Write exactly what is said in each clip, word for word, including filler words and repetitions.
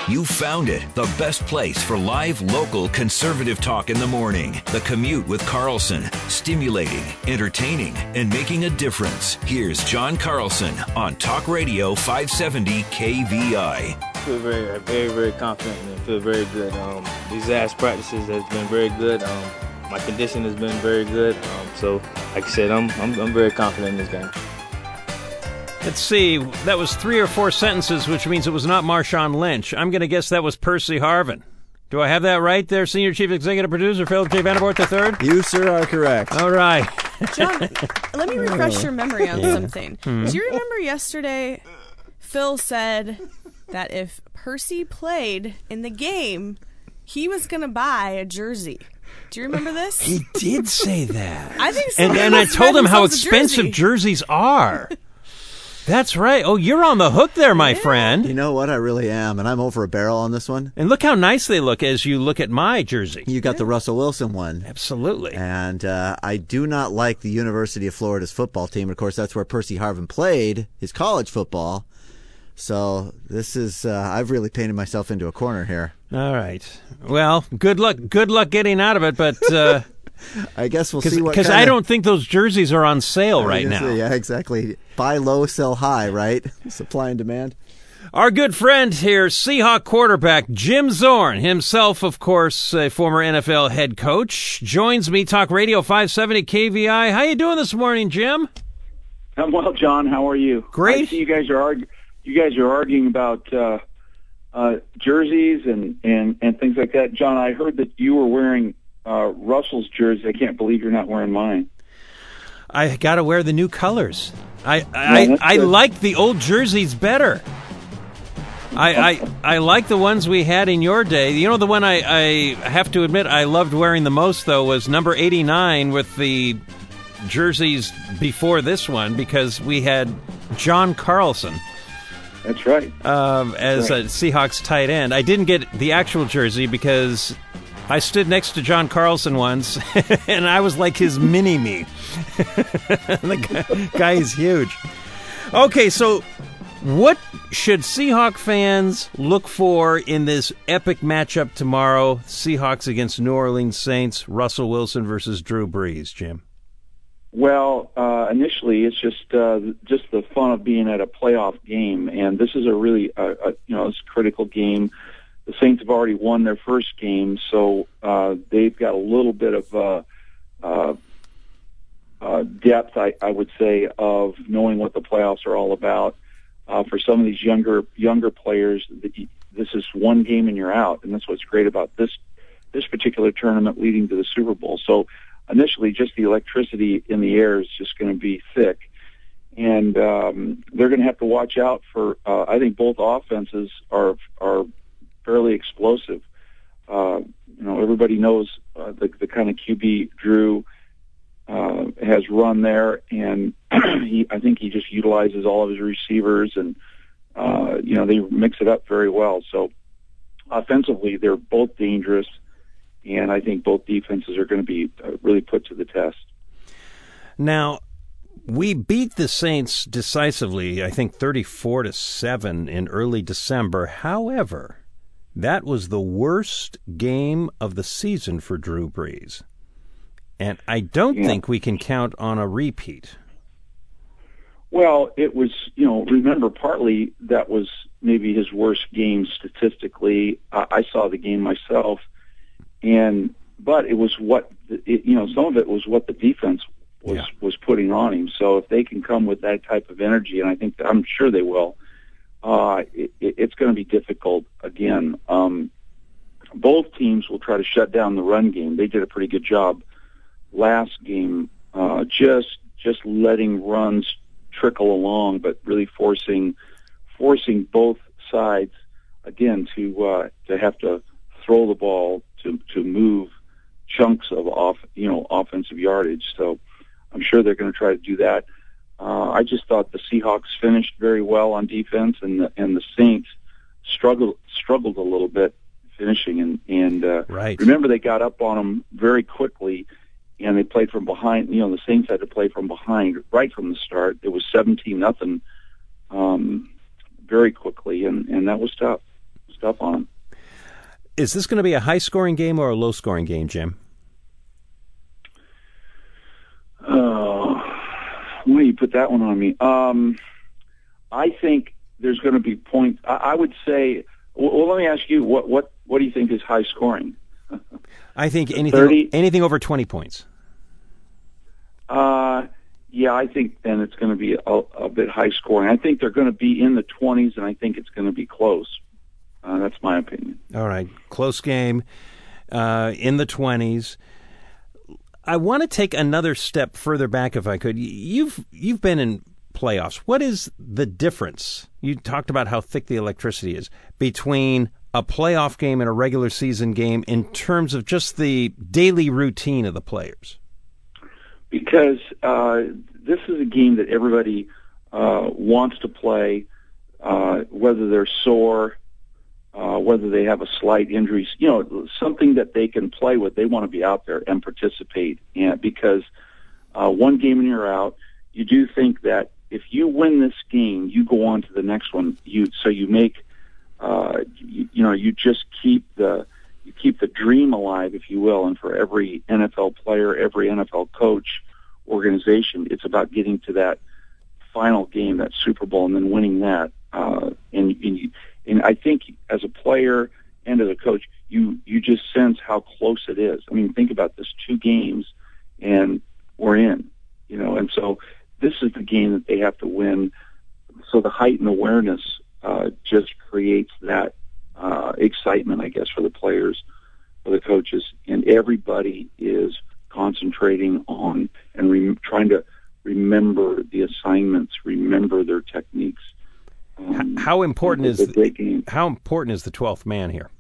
You found it, the best place for live, local, conservative talk in the morning. The Commute with Carlson. Stimulating, entertaining, and making a difference. Here's John Carlson on Talk Radio five seventy K V I. I feel very, very, very confident and feel very good. Um, these last practices has been very good. Um, my condition has been very good. Um, so, like I said, I'm, I'm I'm very confident in this game. Let's see. That was three or four sentences, which means it was not Marshawn Lynch. I'm going to guess that was Percy Harvin. Do I have that right there, Senior Chief Executive Producer Philip J. Vandervoort the third? You, sir, are correct. All right. John, let me refresh your memory on Yeah. something. Hmm. Do you remember yesterday Phil said that if Percy played in the game, he was going to buy a jersey? Do you remember this? He did say that. I think so. And, and I told him how expensive jerseys are. That's right. Oh, you're on the hook there, my yeah. friend. You know what? I really am, and I'm over a barrel on this one. And look how nice they look as you look at my jersey. You got yeah. the Russell Wilson one. Absolutely. And uh, I do not like the University of Florida's football team. Of course, that's where Percy Harvin played his college football. So this is, uh, I've really painted myself into a corner here. All right. Well, good luck. Good luck getting out of it, but... Uh, I guess we'll see what Because kinda... I don't think those jerseys are on sale right now. Say, yeah, exactly. Buy low, sell high, right? Supply and demand. Our good friend here, Seahawk quarterback Jim Zorn, himself, of course, a former N F L head coach, joins me, Talk Radio five seventy K V I. How you doing this morning, Jim? I'm well, John. How are you? Great. I see you guys are argu- you guys are arguing about uh, uh, jerseys and, and, and things like that. John, I heard that you were wearing Uh, Russell's jersey. I can't believe you're not wearing mine. I got to wear the new colors. I I, yeah, I like the old jerseys better. I, I I like the ones we had in your day. You know, the one I, I have to admit I loved wearing the most, though, was number eighty-nine with the jerseys before this one, because we had John Carlson. That's right. Um, as right. a Seahawks tight end. I didn't get the actual jersey because I stood next to John Carlson once, and I was like his mini-me. The guy, guy is huge. Okay, so what should Seahawk fans look for in this epic matchup tomorrow? Seahawks against New Orleans Saints, Russell Wilson versus Drew Brees, Jim. Well, uh, initially, it's just uh, just the fun of being at a playoff game, and this is a really, uh, a, you know, it's a critical game. The Saints have already won their first game, so uh, they've got a little bit of uh, uh, uh, depth, I, I would say, of knowing what the playoffs are all about. Uh, for some of these younger younger players, this is one game and you're out, and that's what's great about this this particular tournament leading to the Super Bowl. So initially, just the electricity in the air is just going to be thick, and um, they're going to have to watch out for. Uh, I think both offenses are are. fairly explosive. Uh, you know, everybody knows uh, the, the kind of Q B Drew uh, has run there, and he, I think he just utilizes all of his receivers, and uh, you know, they mix it up very well. So offensively, they're both dangerous, and I think both defenses are going to be uh, really put to the test. Now, we beat the Saints decisively, I think thirty-four to seven in early December. However, that was the worst game of the season for Drew Brees. And I don't yeah. think we can count on a repeat. Well, it was, you know, remember, partly that was maybe his worst game statistically. Uh, I saw the game myself, and but it was what, it, you know, some of it was what the defense was, yeah. was putting on him. So if they can come with that type of energy, and I think that, I'm sure they will, Uh, it, it's going to be difficult again. Um, both teams will try to shut down the run game. They did a pretty good job last game, uh, just just letting runs trickle along, but really forcing forcing both sides again to uh, to have to throw the ball to to move chunks of off you know offensive yardage. So I'm sure they're going to try to do that. Uh, I just thought the Seahawks finished very well on defense, and the, and the Saints struggled struggled a little bit finishing. And, and uh, right. remember, they got up on them very quickly, and they played from behind. You know, the Saints had to play from behind right from the start. It was seventeen nothing um, very quickly, and, and that was tough. It was stuff on them. Is this going to be a high-scoring game or a low-scoring game, Jim? Oh, why do you put that one on me? Um, I think there's going to be points. I, I would say. Well, let me ask you. What what what do you think is high-scoring? I think anything thirty anything over twenty points. Uh, yeah, I think then it's going to be a, a bit high scoring. I think they're going to be in the twenties, and I think it's going to be close. Uh, that's my opinion. All right, close game uh, in the twenties. I want to take another step further back, if I could. You've you've been in playoffs. What is the difference? You talked about how thick the electricity is between a playoff game and a regular season game in terms of just the daily routine of the players. Because uh, this is a game that everybody uh, wants to play, uh, whether they're sore, uh, whether they have a slight injury, you know, something that they can play with. They want to be out there and participate. And because uh, one game and you're out, you do think that if you win this game, you go on to the next one. You so you make, uh, you, you know, you just keep the. You keep the dream alive, if you will, and for every N F L player, every N F L coach, organization, it's about getting to that final game, that Super Bowl, and then winning that. Uh, and, and, you, and I think as a player and as a coach, you, you just sense how close it is. I mean, think about this, two games, and we're in, you know, and so this is the game that they have to win. So the heightened awareness uh, just creates that Uh, excitement, I guess, for the players, for the coaches, and everybody is concentrating on and re- trying to remember the assignments, remember their techniques. Um, how important is the, how important is the twelfth man here?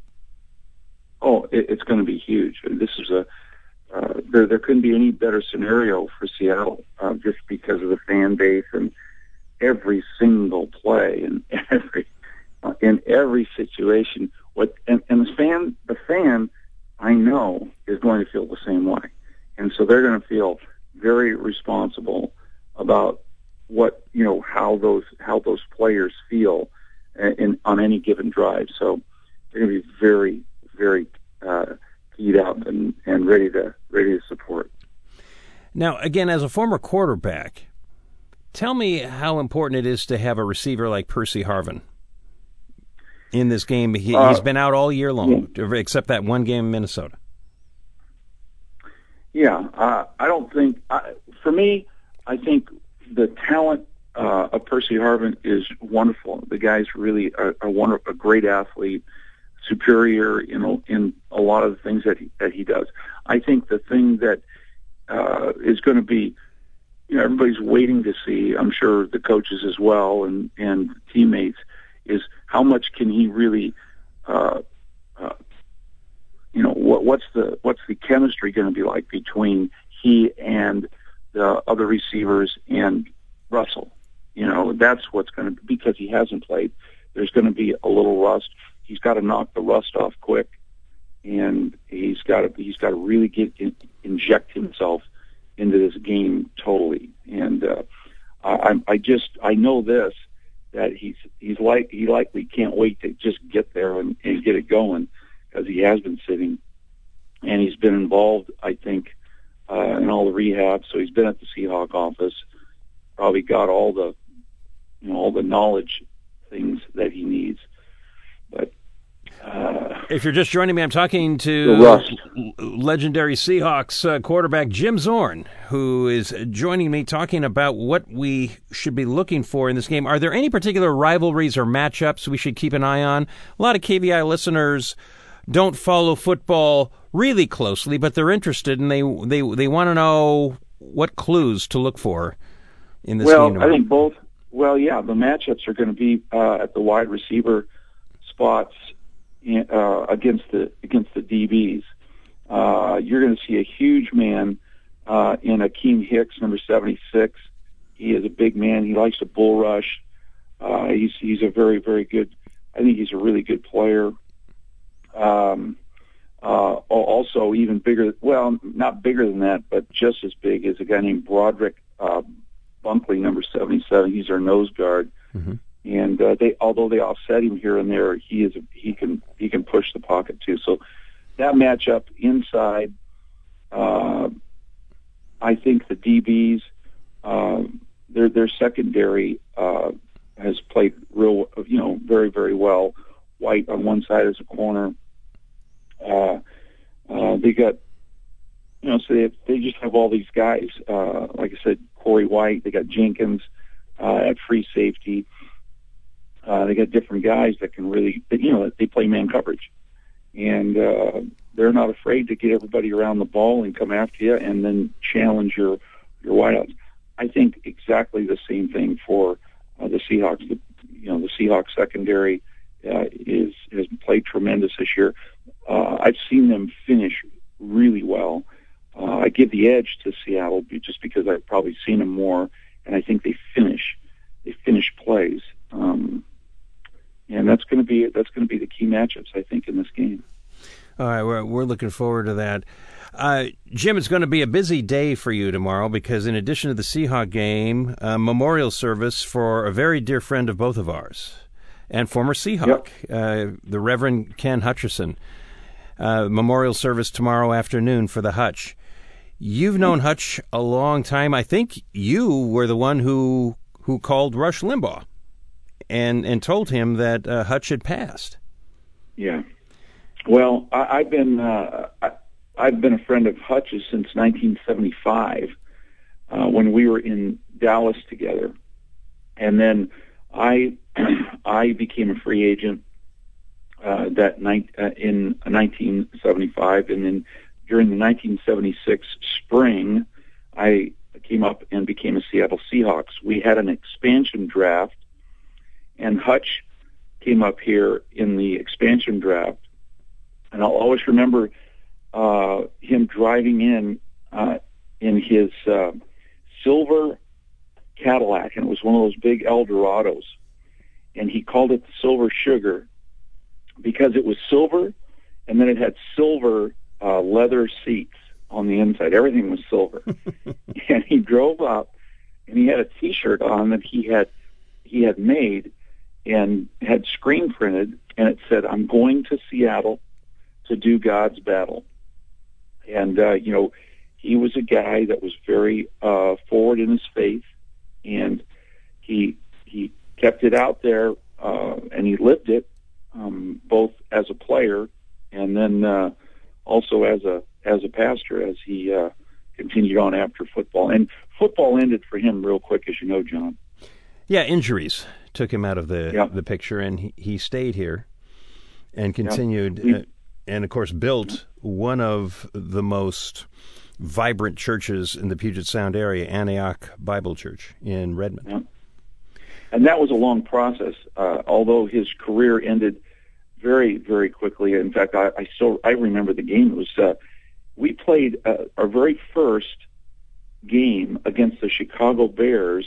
Oh, it, it's going to be huge. This is a uh, there. There couldn't be any better scenario for Seattle, uh, just because of the fan base and every single play and every. In every situation, what and, and the fan, the fan, I know is going to feel the same way, and so they're going to feel very responsible about what you know how those how those players feel in, in on any given drive. So they're going to be very, very uh, keyed out and, and ready to ready to support. Now, again, as a former quarterback, tell me how important it is to have a receiver like Percy Harvin. In this game, he, uh, he's been out all year long, yeah. except that one game in Minnesota. Yeah, uh, I don't think, I, for me, I think the talent uh, of Percy Harvin is wonderful. The guy's really a, a, wonderful, a great athlete, superior in a, in a lot of the things that he, that he does. I think the thing that uh, is going to be, you know, everybody's waiting to see, I'm sure the coaches as well and, and teammates, is how much can he really, uh, uh, you know, what, what's the what's the chemistry going to be like between he and the other receivers and Russell? You know, that's what's going to, because he hasn't played. There's going to be a little rust. He's got to knock the rust off quick, and he's got to he's got to really get in, inject himself into this game totally. And uh, I, I just I know this. That he's he's like he likely can't wait to just get there and, and get it going, because he has been sitting, and he's been involved, I think, uh, in all the rehab. So he's been at the Seahawk office, probably got all the you know all the knowledge things that he needs. But uh, if you're just joining me, I'm talking to legendary Seahawks uh, quarterback Jim Zorn, who is joining me talking about what we should be looking for in this game. Are there any particular rivalries or matchups we should keep an eye on? A lot of K V I listeners don't follow football really closely, but they're interested, and they they they want to know what clues to look for in this well, game. Well, I think both. Well, yeah, the matchups are going to be uh, at the wide receiver spots. Uh, against the against the D Bs, uh, you're going to see a huge man uh, in Akeem Hicks, number seventy-six. He is a big man. He likes to bull rush. Uh, he's he's a very very good. I think he's a really good player. Um, uh, also, even bigger. Well, not bigger than that, but just as big is a guy named Broderick uh, Bunkley, number seventy-seven. He's our nose guard. Mm-hmm. And uh, they, although they offset him here and there, he is he can he can push the pocket too. So that matchup inside, uh, I think the D Bs, uh, their their secondary uh, has played real, you know, very very well. White on one side as a corner. Uh, uh, they got, you know, so they have, they just have all these guys. Uh, like I said, Corey White. They got Jenkins uh, at free safety. Uh, they got different guys that can really, you know, they play man coverage, and uh, they're not afraid to get everybody around the ball and come after you, and then challenge your your wideouts. I think exactly the same thing for uh, the Seahawks. The, you know, the Seahawks secondary uh, is has played tremendous this year. Uh, I've seen them finish really well. Uh, I give the edge to Seattle just because I've probably seen them more, and I think they finish they finish plays. Um, And that's going to be that's going to be the key matchups, I think, in this game. All right, we're we're looking forward to that. Uh, Jim, it's going to be a busy day for you tomorrow because in addition to the Seahawk game, a memorial service for a very dear friend of both of ours and former Seahawk, yep. uh, the Reverend Ken Hutcherson. Uh, memorial service tomorrow afternoon for the Hutch. You've known Hutch a long time. I think you were the one who who called Rush Limbaugh and and told him that uh, Hutch had passed. Yeah. Well, I, I've been uh, I, I've been a friend of Hutch's since nineteen seventy-five, uh, when we were in Dallas together, and then I I became a free agent uh, that night uh, in nineteen seventy-five, and then during the nineteen seventy-six spring, I came up and became a Seattle Seahawks. We had an expansion draft. And Hutch came up here in the expansion draft, and I'll always remember uh, him driving in uh, in his uh, silver Cadillac, and it was one of those big Eldorados, and he called it the Silver Sugar because it was silver, and then it had silver uh, leather seats on the inside. Everything was silver. And he drove up, and he had a T-shirt on that he had he had made and had screen printed, and it said, "I'm going to Seattle to do God's battle." And, uh, you know, he was a guy that was very uh, forward in his faith, and he he kept it out there, uh, and he lived it, um, both as a player and then uh, also as a as a pastor as he uh, continued on after football. And football ended for him real quick, as you know, John. Yeah, injuries took him out of the yeah. the picture, and he, he stayed here and continued, yeah. uh, and of course built one of the most vibrant churches in the Puget Sound area, Antioch Bible Church in Redmond. Yeah. And that was a long process, uh, although his career ended very, very quickly. In fact, I, I still I remember the game. It was uh, we played uh, our very first game against the Chicago Bears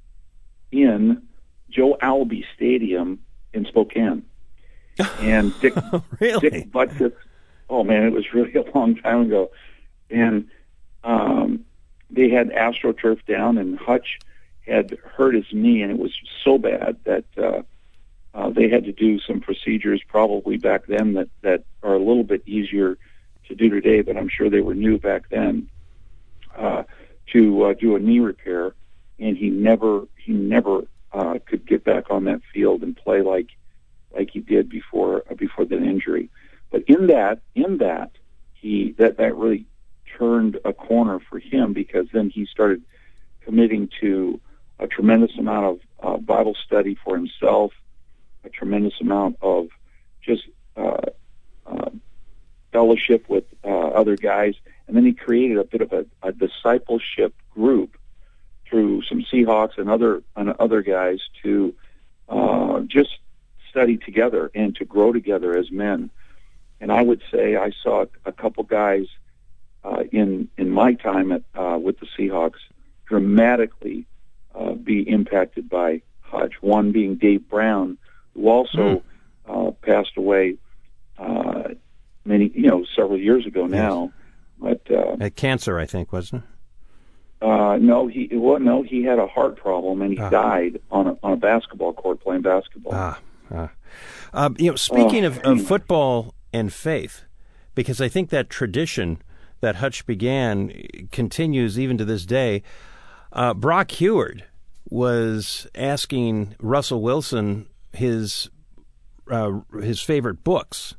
in Joe Albee Stadium in Spokane. And Dick, really? Dick Butkus, oh man, it was really a long time ago. And um, they had AstroTurf down, and Hutch had hurt his knee, and it was so bad that uh, uh, they had to do some procedures probably back then that, that are a little bit easier to do today, but I'm sure they were new back then, uh, to uh, do a knee repair. And he never, he never uh, could get back on that field and play like, like he did before, uh, before that injury. But in that, in that, he that that really turned a corner for him, because then he started committing to a tremendous amount of uh, Bible study for himself, a tremendous amount of just uh, uh, fellowship with uh, other guys, and then he created a bit of a, a discipleship group through some Seahawks and other and other guys to uh, just study together and to grow together as men. And I would say I saw a couple guys uh, in in my time at, uh, with the Seahawks dramatically uh, be impacted by Hutch. One being Dave Brown, who also mm. uh, passed away uh, many, you know, several years ago now. Yes. But uh, uh, cancer, I think, wasn't it? Uh, no, he well, no, he had a heart problem and he Ah. died on a, on a basketball court playing basketball. Ah, ah. Um, you know, speaking Oh, of, of anyway. football and faith, because I think that tradition that Hutch began continues even to this day. Uh, Brock Heward was asking Russell Wilson his uh, his favorite books,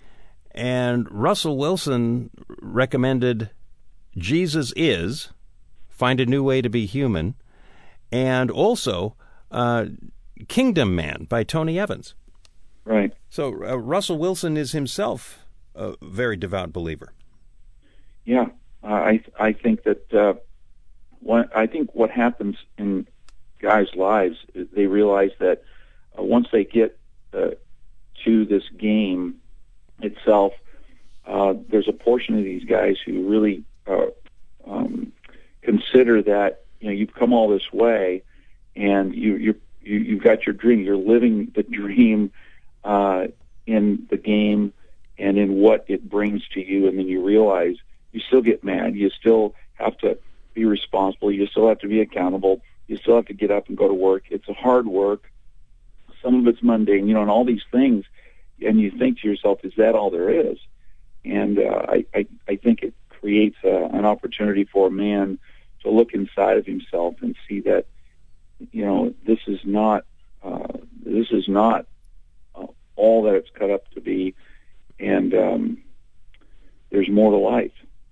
and Russell Wilson recommended Jesus Is, Find a New Way to Be Human, and also uh, Kingdom Man by Tony Evans. Right. So uh, Russell Wilson is himself a very devout believer. Yeah, uh, I I think that uh, what I think what happens in guys' lives is they realize that uh, once they get uh, to this game itself, uh, there's a portion of these guys who really uh, um, consider that you know you've come all this way, and you you you you've got your dream. You're living the dream uh, in the game and in what it brings to you, and then you realize. You still get mad. You still have to be responsible. You still have to be accountable. You still have to get up and go to work. It's a hard work. Some of it's mundane, you know, and all these things. And you think to yourself, is that all there is? And uh, I, I, I think it creates a, an opportunity for a man to look inside of himself and see that, you know, this is not, uh, this is not uh, all that it's cut up to be. And um, there's more to life.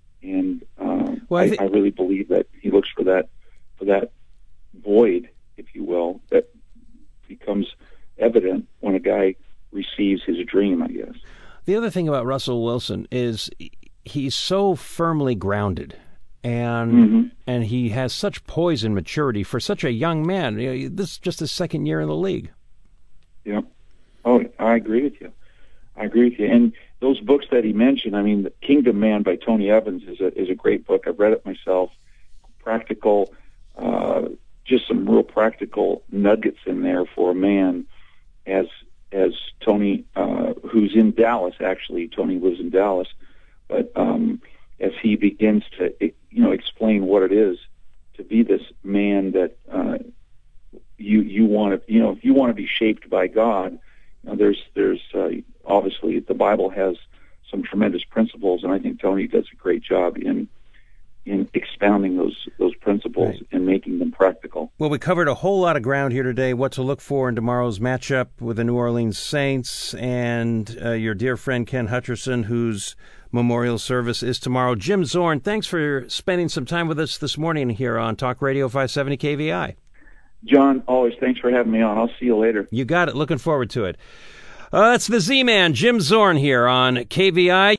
And uh, Well, I I, thi- I really believe that he looks for that for that void, if you will, that becomes evident when a guy receives his dream, I guess. The other thing about Russell Wilson is he's so firmly grounded, and Mhm. and he has such poise and maturity for such a young man. You know, this is just his second year in the league. Yeah. Oh, I agree with you. I agree with you. And those books that he mentioned, I mean, The Kingdom Man by Tony Evans is a is a great book. I've read it myself. Practical, uh, just some real practical nuggets in there for a man as as Tony, uh, who's in Dallas. Actually, Tony lives in Dallas, but um, as he begins to you know explain what it is to be this man that uh, you you want to you know if you want to be shaped by God. Now, there's there's uh, obviously the Bible has some tremendous principles, and I think Tony does a great job in in expounding those those principles Right. and making them practical. Well, we covered a whole lot of ground here today. What to look for in tomorrow's matchup with the New Orleans Saints and uh, your dear friend Ken Hutcherson, whose memorial service is tomorrow. Jim Zorn, thanks for spending some time with us this morning here on Talk Radio five seventy K V I. John, always thanks for having me on. I'll see you later. You got it. Looking forward to it. Uh, that's the Z-Man, Jim Zorn, here on K V I.